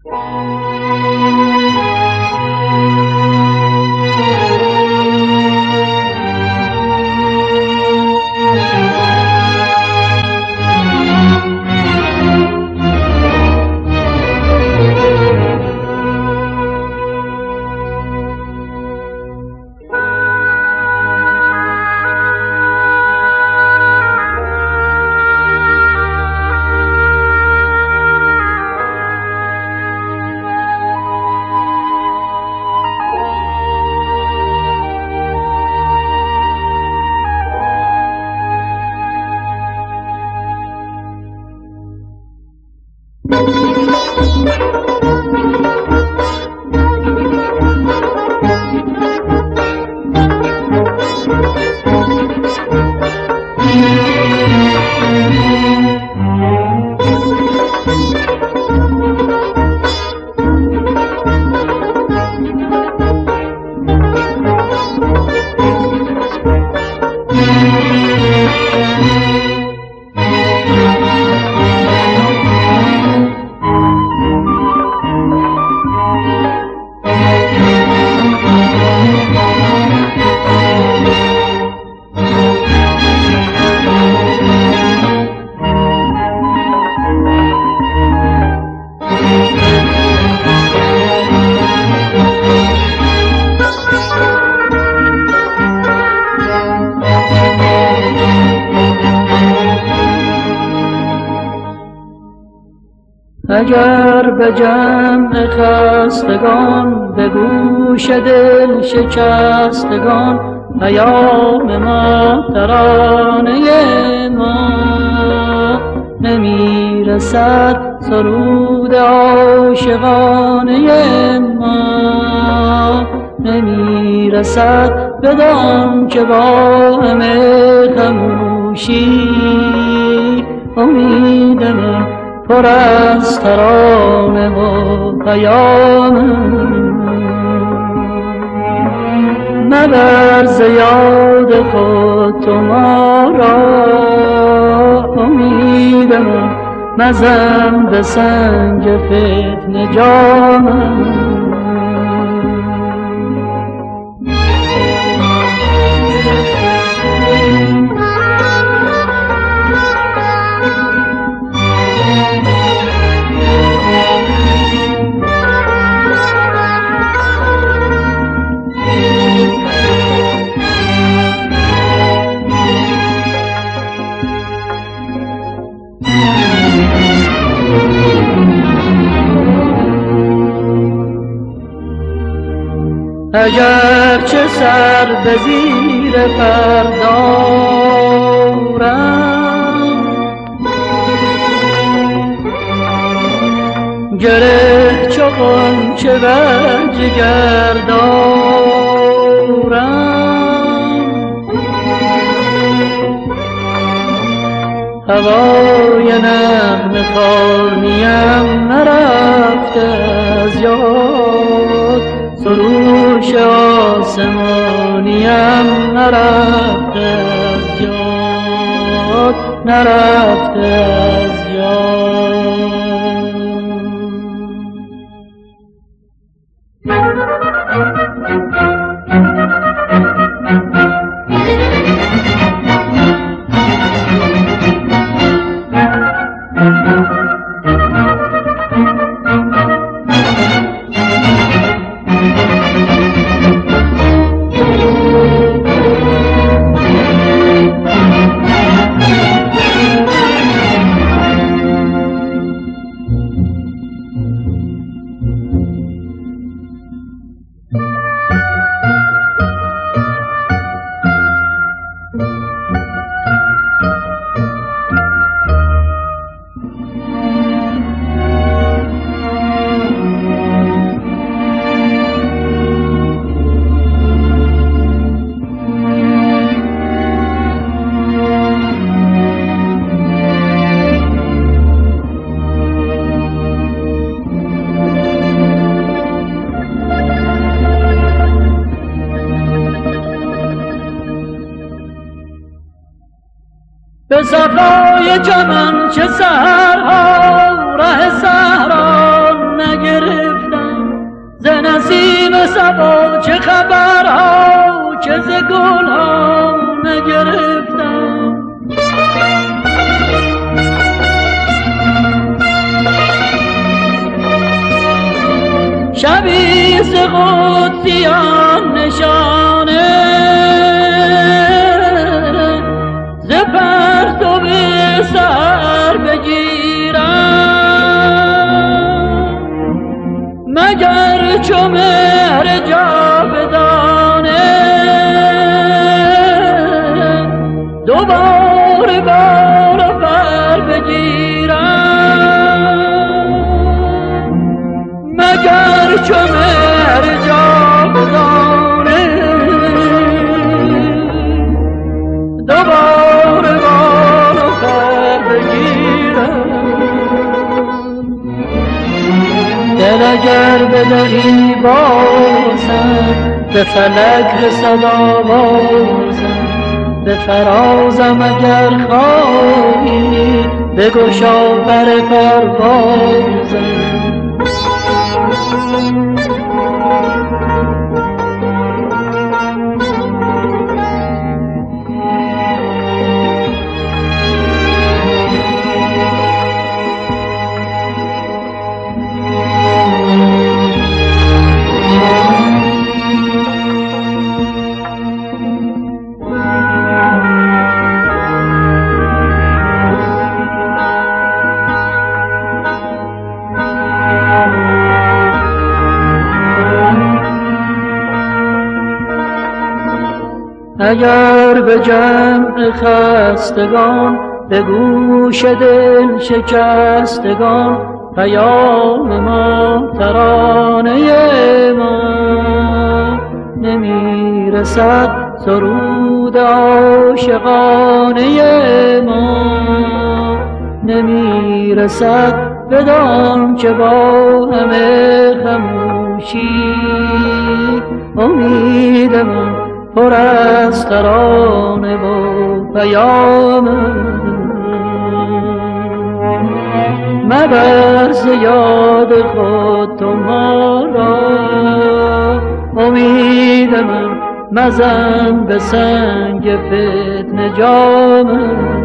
اگر به جمع خستگان به گوش دل شکستگان پیام ما ترانه ما نمیرسد، سرود عاشقانه ما نمیرسد، بدان که با همه خموشی امید من پر از ترانه و پیام. مبر ز یاد خود تو ما را، امید من مزن به سنگ فتنه جانم. اگر چه سر به زیر پر دارم، گره چو غنچه بر جگر دارم، هوای نغمه خوانیم نرفته از یاد، سروش آسمانیم نرفته از یاد، نرفته از یاد. به صفای چمن چه سحرها ره صحرا نگرفت، که ز گل ها نگرفتم. شبی ز قدسیان نشانه ز پرتو به سر بگیرم، مگر چو مهر جاودانه دوباره بال و پر بگیرم، مگر چو مهر جاودانه دوباره بال و پر بگیرم. دل اگر بدهی بازم به فلک رسد آوازم، به فرازم اگر خواهی بگشا پر پروازم. اگر به جمع خستگان به گوش دل شکستگان پیام ما ترانه ما نمی رسد، سرود عاشقانه ما نمی رسد، بدان که با همه خموشی امید من پر از ترانه و پیام. مبر ز یاد خود تو ما را، امید من مزن به سنگ فتنه جام.